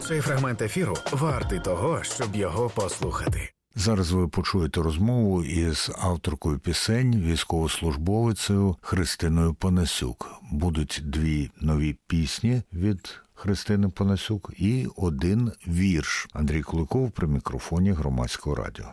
Цей фрагмент ефіру вартий того, щоб його послухати. Зараз ви почуєте розмову із авторкою пісень, військовослужбовицею Христиною Панасюк. Будуть 2 нові пісні від Христини Панасюк і 1 вірш. Андрій Куликов при мікрофоні Громадського радіо.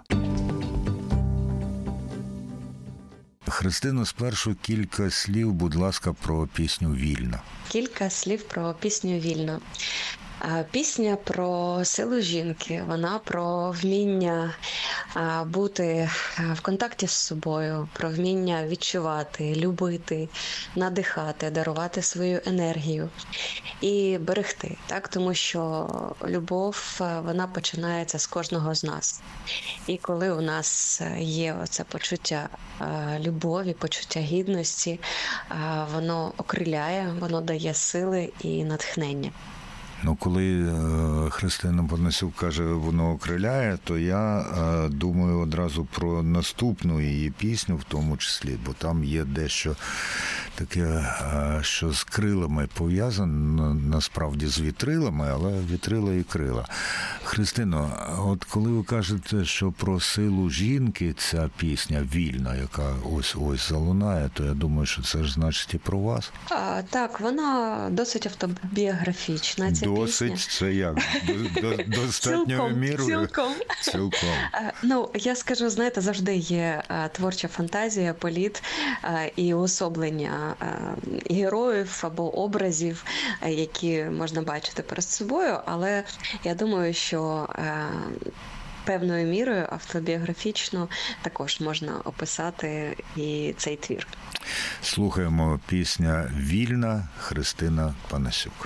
Христино, спершу кілька слів, будь ласка, про пісню «Вільна». Кілька слів про пісню «Вільна». Пісня про силу жінки, вона про вміння бути в контакті з собою, про вміння відчувати, любити, надихати, дарувати свою енергію і берегти, так? Тому що любов, вона починається з кожного з нас. І коли у нас є оце почуття любові, почуття гідності, воно окриляє, воно дає сили і натхнення. Ну, коли Христина Панасюк каже, воно окриляє, то я думаю одразу про наступну її пісню в тому числі, бо там є дещо таке, що з крилами пов'язано, насправді з вітрилами, але вітрила і крила. Христино, от коли ви кажете, що про силу жінки ця пісня «Вільна», яка ось залунає, то я думаю, що це ж значить і про вас. Так, вона досить автобіографічна. Досить? Це як? Достатньою мірою? Цілком. Ну, я скажу, знаєте, завжди є творча фантазія, політ і уособлення героїв або образів, які можна бачити перед собою, але я думаю, що певною мірою автобіографічно також можна описати і цей твір. Слухаємо пісня «Вільна» Христина Панасюк.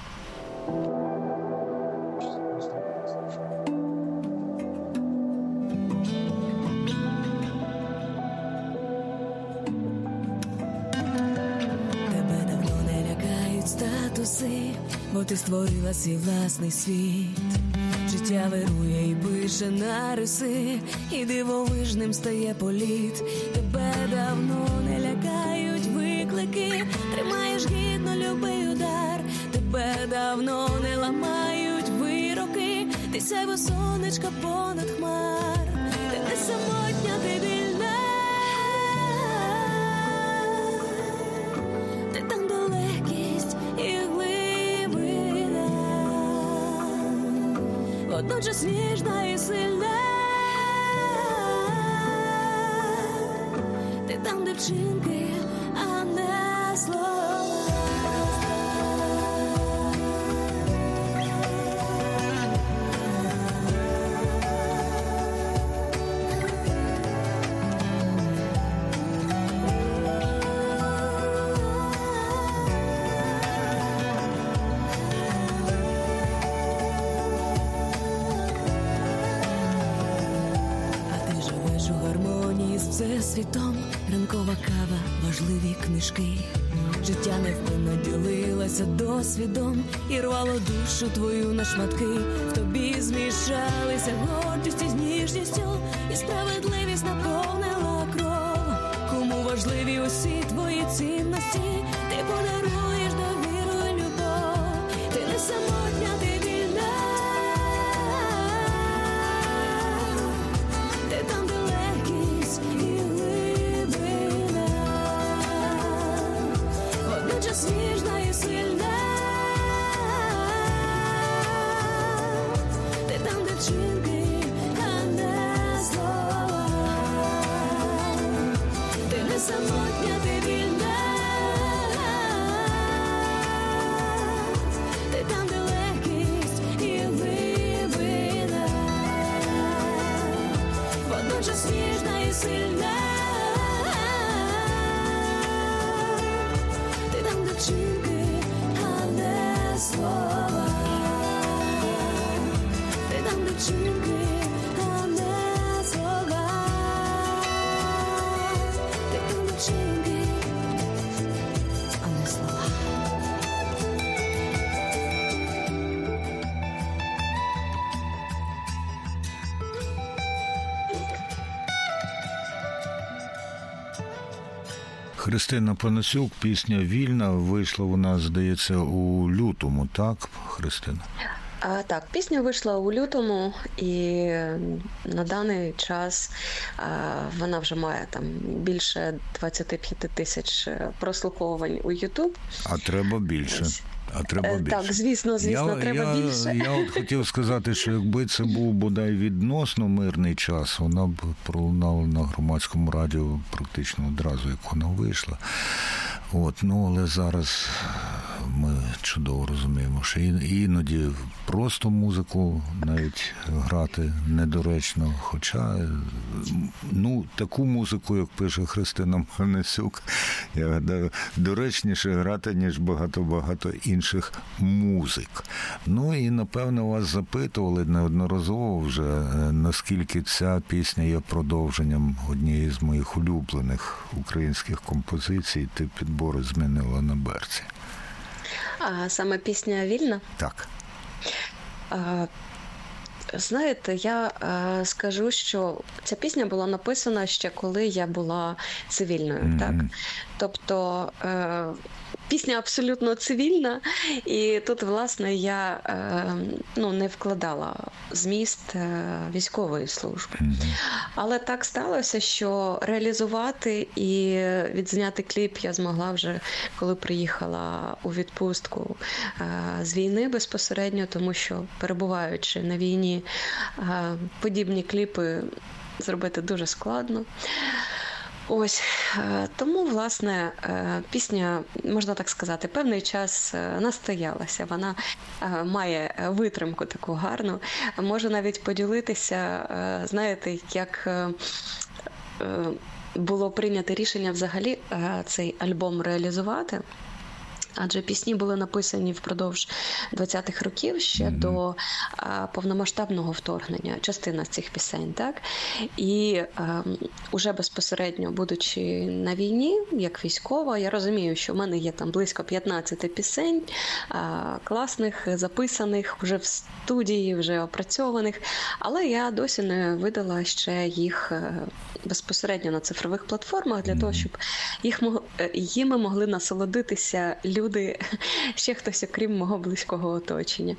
Тебе давно не лякають статуси, бо ти створила свій власний світ. Життя вирує і пише нариси, і дивовижним стає політ. Тебе давно не лякають виклики, тримаєш гідно любий удар. Тебе давно не ламають вироки, ти сяйво сонечка понад хмар. Ти не самотня, ти вільна, ти там, де легкість і глибина, водночас ніжна і сильна. Ти там, де вчинки, а не слова. Всесвітом ранкова кава, важливі книжки. Життя невпинно ділилася досвідом і рвало душу твою на шматки. В тобі змішалися гордість із ніжністю, і справедливість наповнила кров. Кому важливі усі твої цінності, ти подаруєш довіру і любов. Ти не самотня, ти вільна, ти там, де легкість і глибина, водночас ніжна і сильна. Ти там, де вчинки, а не слова. Ти не самотня, ти вільна, ти там, де легкість і глибина, водночас ніжна і сильна. Ти там, де вчинки, а не слова. Ти там, де вчинки, а не слова. Ти там, де вчинки, а не слова. Христина Панасюк, пісня «Вільна», вийшла у нас, здається, у лютому, так, Христина? Так, пісня вийшла у лютому, і на даний час вона вже має там більше 25 тисяч прослуховувань у YouTube. А треба більше. Так, звісно, треба більше. Я от хотів сказати, що якби це був бодай відносно мирний час, вона б пролунала на громадському радіо практично одразу, як вона вийшла. Але зараз ми чудово розуміємо, що іноді просто музику навіть грати недоречно, хоча таку музику, як пише Христина Панасюк, я гадаю, доречніше грати, ніж багато-багато інших музик. І, напевно, вас запитували неодноразово вже, наскільки ця пісня є продовженням однієї з моїх улюблених українських композицій «Ти підбори змінила на берці». А саме пісня «Вільна»? Так. Знаєте, я скажу, що ця пісня була написана ще коли я була цивільною, так? Тобто пісня абсолютно цивільна, і тут, власне, я не вкладала зміст військової служби. Але так сталося, що реалізувати і відзняти кліп я змогла вже, коли приїхала у відпустку з війни безпосередньо, тому що, перебуваючи на війні, подібні кліпи зробити дуже складно. Тому, власне, пісня, можна так сказати, певний час настоялася. Вона має витримку таку гарну. Можу навіть поділитися, знаєте, як було прийнято рішення взагалі цей альбом реалізувати. Адже пісні були написані впродовж 20-х років ще до повномасштабного вторгнення, частина з цих пісень, так? І уже безпосередньо, будучи на війні, як військова, я розумію, що в мене є там близько 15 пісень, класних, записаних, вже в студії, вже опрацьованих, але я досі не видала ще їх безпосередньо на цифрових платформах для того, щоб їми могли насолодитися люди, ще хтось, окрім мого близького оточення.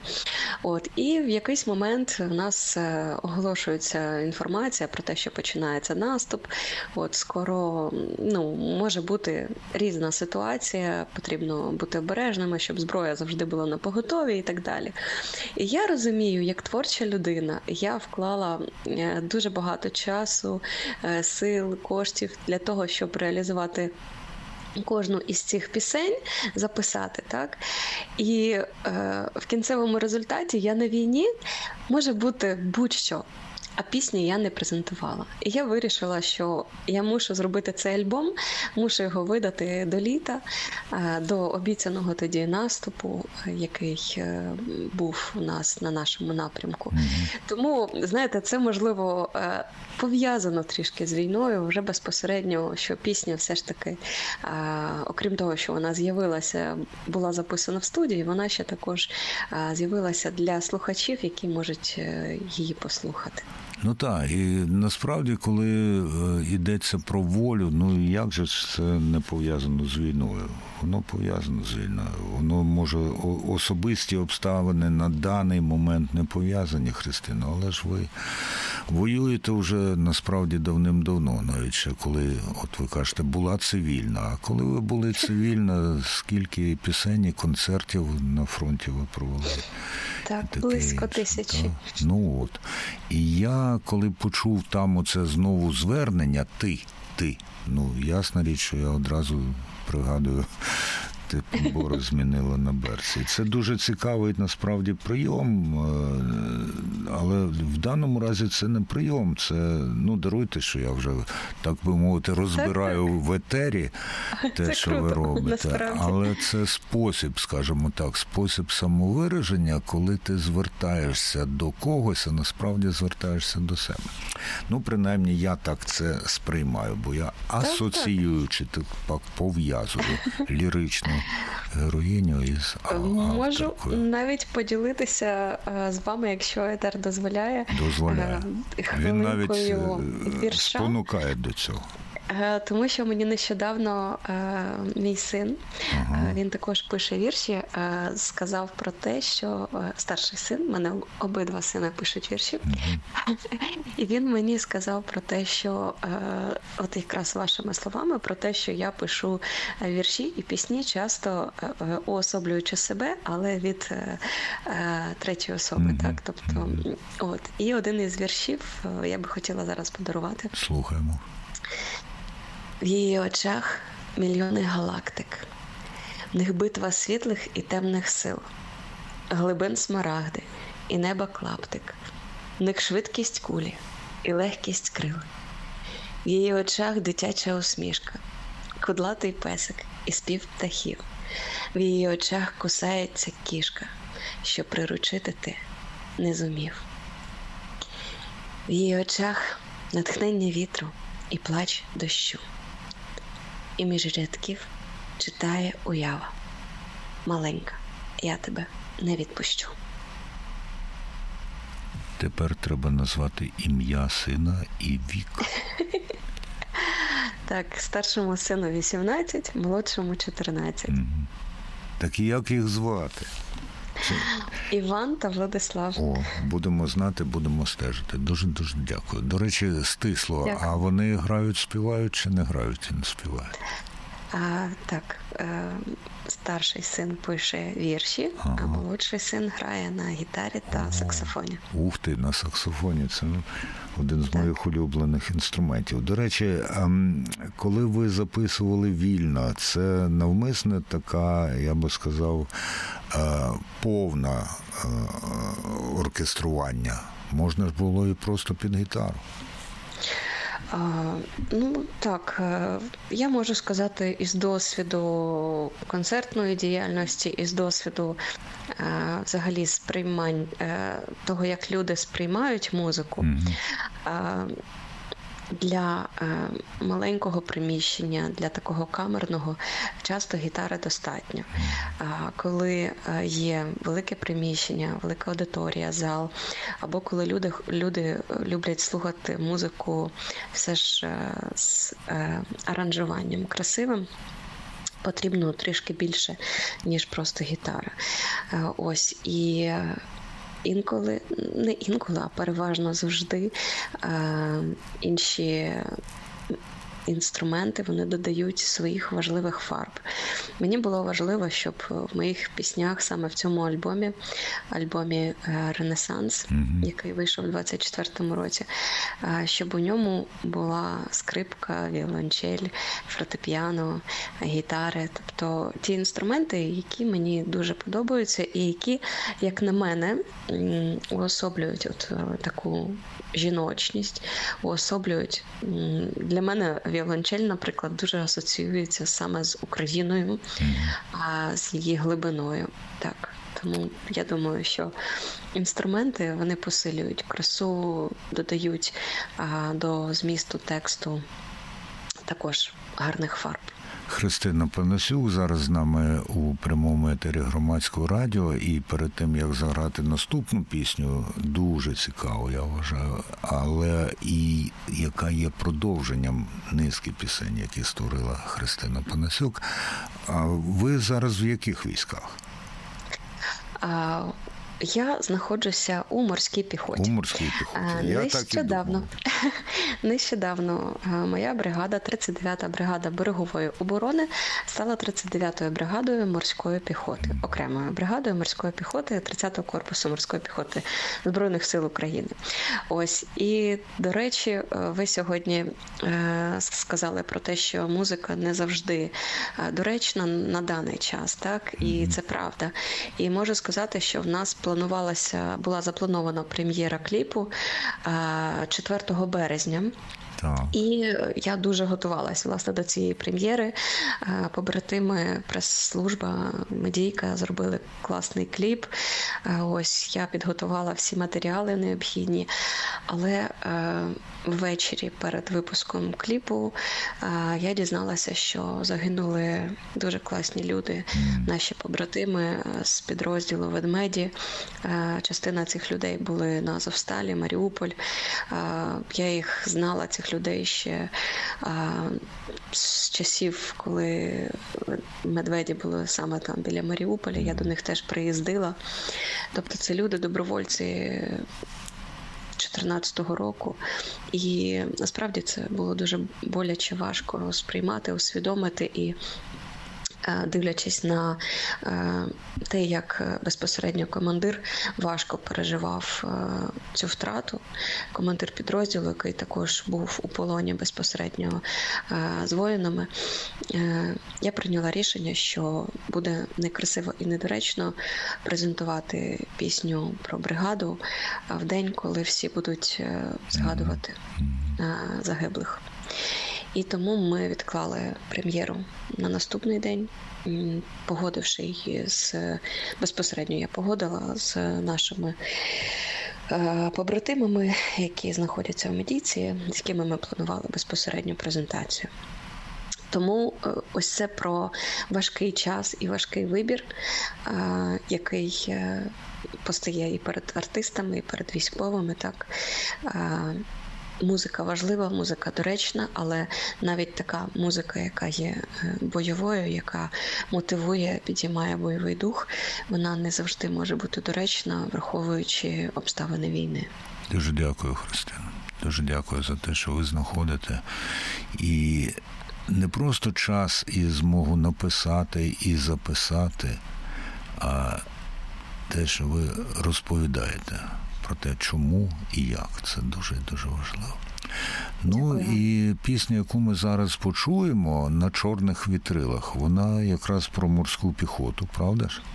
І в якийсь момент у нас оголошується інформація про те, що починається наступ. Скоро може бути різна ситуація, потрібно бути обережними, щоб зброя завжди була на поготові і так далі. І я розумію, як творча людина, я вклала дуже багато часу, сил, коштів для того, щоб реалізувати кожну із цих пісень, записати, так? І в кінцевому результаті я на війні може бути будь-що, а пісні я не презентувала. І я вирішила, що я мушу зробити цей альбом, мушу його видати до літа, до обіцяного тоді наступу, який був у нас на нашому напрямку. Тому, знаєте, це, можливо, пов'язано трішки з війною, вже безпосередньо, що пісня все ж таки, окрім того, що вона з'явилася, була записана в студії, вона ще також з'явилася для слухачів, які можуть її послухати. Так, і насправді, коли йдеться про волю, як же це не пов'язано з війною? Воно пов'язано з війною. Воно, може, особисті обставини на даний момент не пов'язані, Христино, але ж ви воюєте вже насправді давним-давно, навіть ще коли, от ви кажете, була цивільна. А коли ви були цивільна, скільки пісень і концертів на фронті ви провели? Так, близько 1000. І я, коли почув там оце знову звернення «ти», ясна річ, що я одразу пригадую, «Ти підбори змінила на берці». Це дуже цікавий, насправді, прийом, але в даному разі це не прийом, це, даруйте, що я вже, так би мовити, розбираю в етері те, що ви робите, насправді. Але це спосіб, скажімо так, спосіб самовираження, коли ти звертаєшся до когось, а насправді звертаєшся до себе. Принаймні, я так це сприймаю, бо я асоціюючи, так пов'язую ліричну героїню із авторкою. Можу навіть поділитися з вами, якщо етер дозволяє. Він навіть спонукає до цього. Тому що мені нещодавно мій син, він також пише вірші, сказав про те, що старший син, мене обидва сини пишуть вірші, і він мені сказав про те, що, от якраз вашими словами, про те, що я пишу вірші і пісні, часто уособлюючи себе, але від третьої особи, так, тобто, от, і один із віршів я би хотіла зараз подарувати. Слухаємо. В її очах мільйони галактик, в них битва світлих і темних сил, глибин смарагди і неба клаптик, в них швидкість кулі і легкість крил. В її очах дитяча усмішка, кудлатий песик і спів птахів. В її очах кусається кішка, що приручити ти не зумів. В її очах натхнення вітру і плач дощу. І між рядків читає уява. Маленька, я тебе не відпущу. Тепер треба назвати ім'я сина і вік. Так, старшому сину 18, молодшому 14. Так і як їх звати? Іван та Владислав. О, будемо знати, будемо стежити. Дуже-дуже дякую. До речі, стисло, дякую. А вони грають, співають чи не грають і не співають? Так, старший син пише вірші, а молодший син грає на гітарі та саксофоні. Ух ти, на саксофоні. Це один з моїх улюблених інструментів. До речі, коли ви записували вільно, це навмисне така, я би сказав, повна оркестрування. Можна ж було і просто під гітару. Ну, так, я можу сказати із досвіду концертної діяльності, із досвіду взагалі сприймань того, як люди сприймають музику. Для маленького приміщення, для такого камерного, часто гітари достатньо. Коли є велике приміщення, велика аудиторія, зал, або коли люди люблять слухати музику все ж з аранжуванням красивим, потрібно трішки більше, ніж просто гітара. Ось, і не інколи, а переважно завжди інші інструменти, вони додають своїх важливих фарб. Мені було важливо, щоб в моїх піснях, саме в цьому альбомі «Ренесанс», який вийшов у 24-му році, щоб у ньому була скрипка, віолончель, фортепіано, гітари. Тобто ті інструменти, які мені дуже подобаються і які, як на мене, уособлюють от таку жіночність, уособлюють. Для мене віолончель, наприклад, дуже асоціюється саме з Україною, з її глибиною. Так. Тому я думаю, що інструменти, вони посилюють красу, додають до змісту тексту також гарних фарб. Христина Панасюк зараз з нами у прямому етері Громадського радіо, і перед тим, як заграти наступну пісню, дуже цікаво, я вважаю, але і яка є продовженням низки пісень, які створила Христина Панасюк. А ви зараз в яких військах? Я знаходжуся у морській піхоті. У морській піхоті. Нещодавно моя бригада, 39-та бригада берегової оборони, стала 39-ю бригадою морської піхоти, окремою бригадою морської піхоти 30-го корпусу морської піхоти Збройних сил України. Ось, і, до речі, ви сьогодні сказали про те, що музика не завжди доречна на даний час, так? І це правда. І можу сказати, що в нас була запланована прем'єра кліпу 4 березня. Так. І я дуже готувалася, власне, до цієї прем'єри. Побратими, прес-служба, медійка зробили класний кліп. Ось, я підготувала всі матеріали необхідні. Але ввечері перед випуском кліпу я дізналася, що загинули дуже класні люди, наші побратими з підрозділу «Ведмеді». Частина цих людей були на Азовсталі, Маріуполь. Я їх знала, цих багатьох людей ще з часів, коли медведі були саме там біля Маріуполя. Я до них теж приїздила. Тобто це люди, добровольці 14-го року. І насправді це було дуже боляче, важко сприймати, усвідомити і дивлячись на те, як безпосередньо командир важко переживав цю втрату, командир підрозділу, який також був у полоні безпосередньо з воїнами, я прийняла рішення, що буде некрасиво і недоречно презентувати пісню про бригаду в день, коли всі будуть згадувати загиблих. І тому ми відклали прем'єру на наступний день, погодивши її безпосередньо я погодила з нашими побратимами, які знаходяться в медійці, з якими ми планували безпосередню презентацію. Тому ось це про важкий час і важкий вибір, який постає і перед артистами, і перед військовими, так. Музика важлива, музика доречна, але навіть така музика, яка є бойовою, яка мотивує, підіймає бойовий дух, вона не завжди може бути доречна, враховуючи обставини війни. Дуже дякую, Христина. Дуже дякую за те, що ви знаходите. І не просто час і змогу написати і записати, а те, що ви розповідаєте про те, чому і як. Це дуже-дуже важливо. Ну і пісня, яку ми зараз почуємо, «На чорних вітрилах», вона якраз про морську піхоту, правда ж?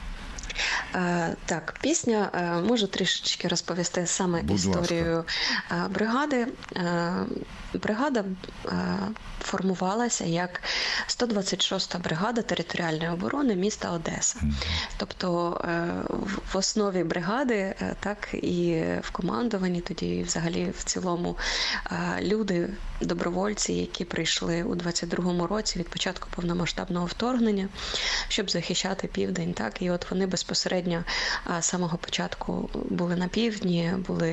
Так, пісня, можу трішечки розповісти саме історію бригади. Бригада формувалася як 126-та бригада територіальної оборони міста Одеса. Тобто в основі бригади, так і в командуванні, тоді взагалі в цілому люди, добровольці, які прийшли у 22-му році від початку повномасштабного вторгнення, щоб захищати Південь, так, і от вони безпосередньо з самого початку були на півдні,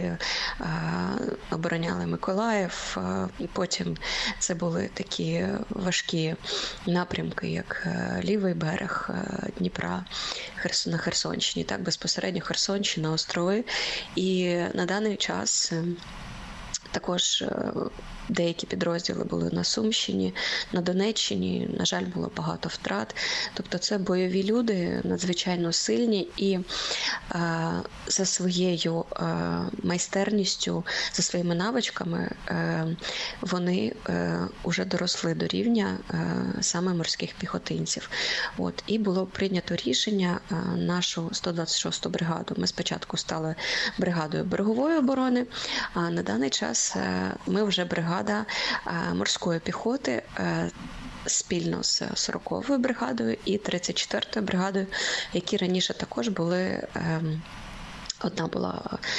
обороняли Миколаїв, і потім це були такі важкі напрямки, як лівий берег Дніпра на Херсонщині, так, безпосередньо Херсонщина, острови. І на даний час також деякі підрозділи були на Сумщині, на Донеччині, на жаль, було багато втрат. Тобто це бойові люди, надзвичайно сильні і за своєю майстерністю, за своїми навичками вони вже доросли до рівня саме морських піхотинців. От. І було прийнято рішення нашу 126-ту бригаду. Ми спочатку стали бригадою берегової оборони, а на даний час ми вже бригада морської піхоти спільно з 40-ю бригадою і 34-ю бригадою, які раніше також були. Одна була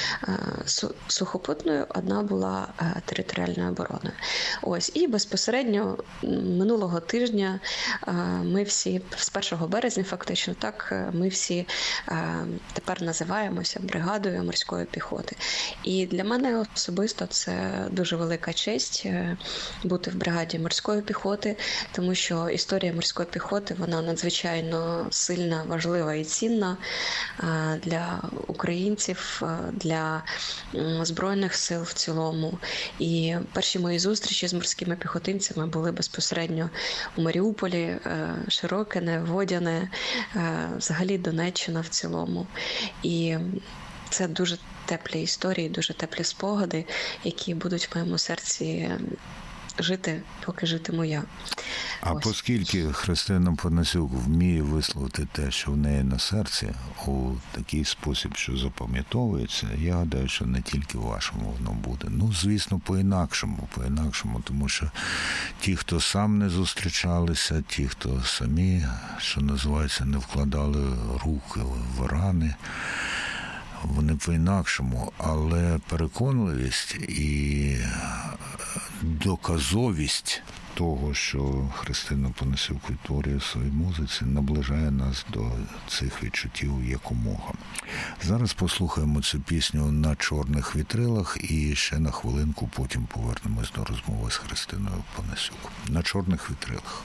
сухопутною, одна була територіальною обороною. Ось. І безпосередньо минулого тижня ми всі, з 1 березня фактично, так, ми всі тепер називаємося бригадою морської піхоти. І для мене особисто це дуже велика честь бути в бригаді морської піхоти, тому що історія морської піхоти, вона надзвичайно сильна, важлива і цінна для українців, для Збройних сил в цілому. І перші мої зустрічі з морськими піхотинцями були безпосередньо у Маріуполі, Широкине, Водяне, взагалі Донеччина в цілому. І це дуже теплі історії, дуже теплі спогади, які будуть в моєму серці жити, поки житиму я. А оскільки Христина Панасюк вміє висловити те, що в неї на серці, у такий спосіб, що запам'ятовується, я гадаю, що не тільки в вашому воно буде. Ну, звісно, по-інакшому, тому що ті, хто сам не зустрічалися, ті, хто самі, що називається, не вкладали руки в рани, вони по-інакшому, але переконливість і доказовість того, що Христина Панасюк відтворює в своїй музиці, наближає нас до цих відчуттів якомога. Зараз послухаємо цю пісню «На чорних вітрилах» і ще на хвилинку потім повернемось до розмови з Христиною Панасюк. «На чорних вітрилах».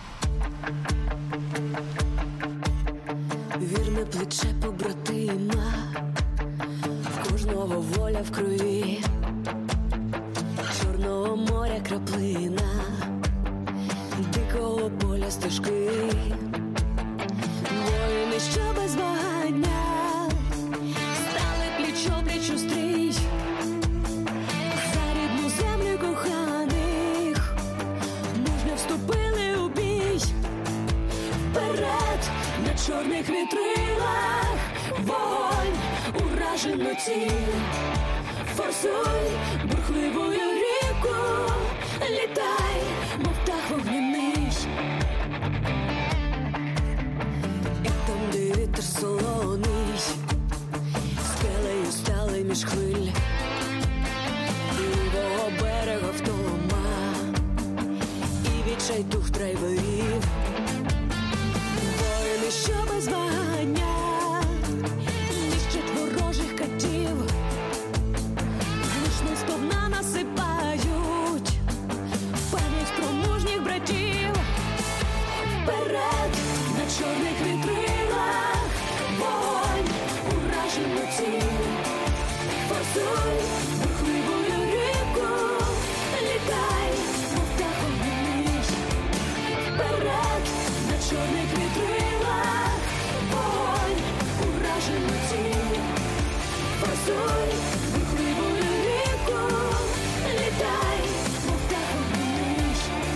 Вірне плече побратима, в кожного воля в крові, Чорного моря краплина, дикого поля стежки, воїни, що без вагання стали пліч-опліч у стрій, за рідну землю коханих мужньо вступили у бій. Вперед, на чорних вітрилах, вогонь, уражену ціль. Форсуй бурхливою ріку, літай, мов птах вогняний. І там, де вітер солоний, скелею стали між хвиль, лівого берега втома, і відчайдух драйверів. Воїни, що без вагання нищать ворожих катів, гучно сповна насипають пам'ять про мужніх братів. Вперед, на чорних вітрилах, вогонь, уражену ціль. Форсуй бурхливою ріку, літай, мов птах вогняний. Вперед, на чорних вітрилах, вогонь, уражену ціль. Форсуй бурхливою ріку, літай, мов птах вогняний.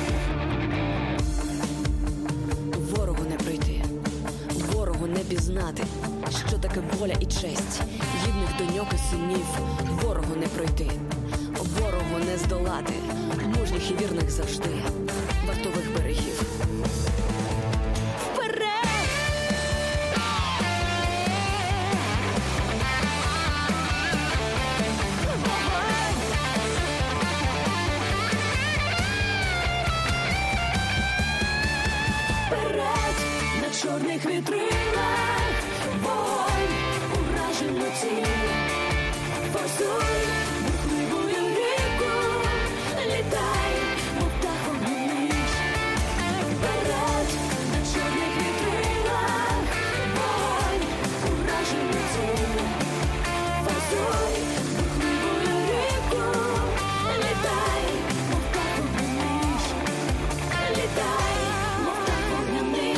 Ворогу не пройти, ворогу не пізнати, що таке воля і честь, гідних доньок і синів. Ворогу не пройти, ворогу не здолати, мужніх і вірних завжди, вартових берегів. На чорних вітрилах, вогонь, уражену ціль. Форсуй бурхливою ріку, літай, мов птах вогняний. Вперед, на чорних вітрилах, вогонь, уражену ціль. Форсуй бурхливою ріку, літай, мов птах вогняний. Літай, мов птах вогняний.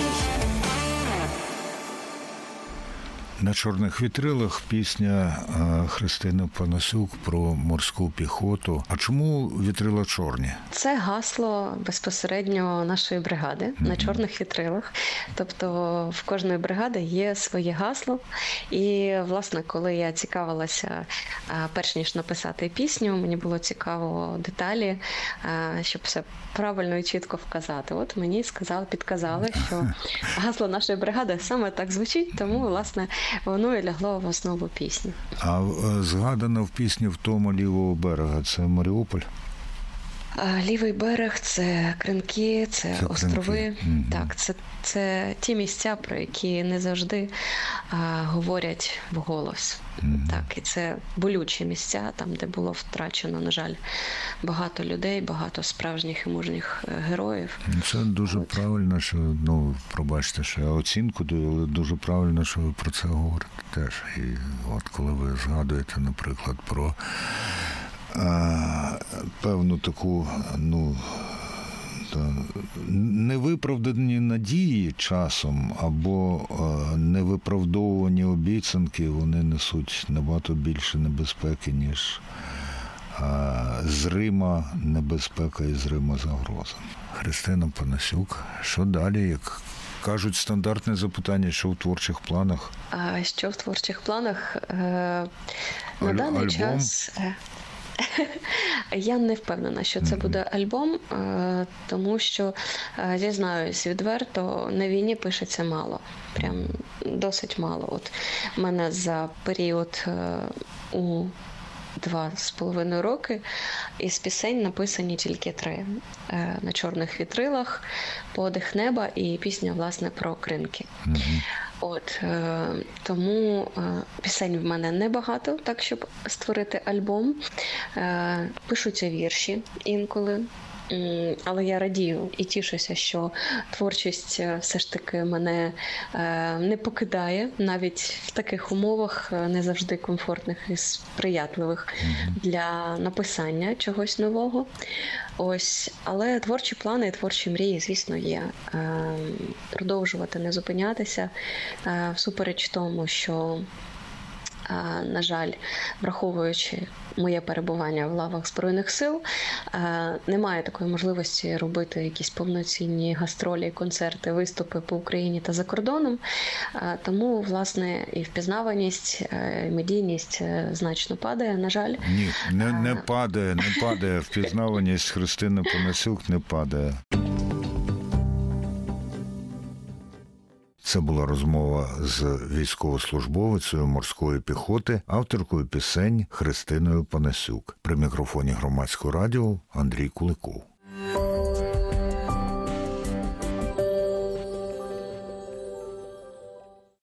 На чорних вітрилах пісня Христини Панасюк про морську піхоту. А чому вітрила чорні? Це гасло безпосередньо нашої бригади на чорних вітрилах. Тобто в кожної бригади є своє гасло. І, власне, коли я цікавилася, перш ніж написати пісню, мені було цікаво деталі, щоб все правильно і чітко вказати. От мені підказали, що гасло нашої бригади саме так звучить, тому, власне, воно і лягло в основу пісні. А згадано в пісні «Втома лівого берега» – це Маріуполь? Лівий берег – це Кринки, це острови. Кринки. Так, це ті місця, про які не завжди говорять вголос. Так, і це болючі місця, там, де було втрачено, на жаль, багато людей, багато справжніх і мужніх героїв. Це дуже правильно, що, пробачте, що я оцінку даю, але дуже правильно, що ви про це говорите теж. І от коли ви згадуєте, наприклад, про певну таку, невиправдані надії часом або невиправдовувані обіцянки, вони несуть набагато більше небезпеки, ніж зрима небезпека і зрима загроза. Христина Панасюк, що далі? Як кажуть, стандартне запитання, що в творчих планах? Що в творчих планах? На даний час... Я не впевнена, що це буде альбом, тому що, зізнаюсь відверто, на війні пишеться мало. Прям досить мало. От мене за період у 2,5 роки. Із пісень написані тільки 3. «На чорних вітрилах», «Подих неба» і пісня, власне, про кринки. Тому пісень в мене небагато, так, щоб створити альбом. Пишуться вірші інколи. Але я радію і тішуся, що творчість все ж таки мене не покидає, навіть в таких умовах не завжди комфортних і сприятливих для написання чогось нового. Але творчі плани і творчі мрії, звісно, є. Продовжувати не зупинятися, всупереч тому, що, на жаль, враховуючи моє перебування в лавах Збройних сил, немає такої можливості робити якісь повноцінні гастролі, концерти, виступи по Україні та за кордоном. Тому, власне, і впізнаваність, і медійність значно падає, на жаль. Ні, не падає. Впізнаваність Христини Панасюк не падає. Це була розмова з військовослужбовицею морської піхоти, авторкою пісень Христиною Панасюк. При мікрофоні Громадського радіо Андрій Куликов.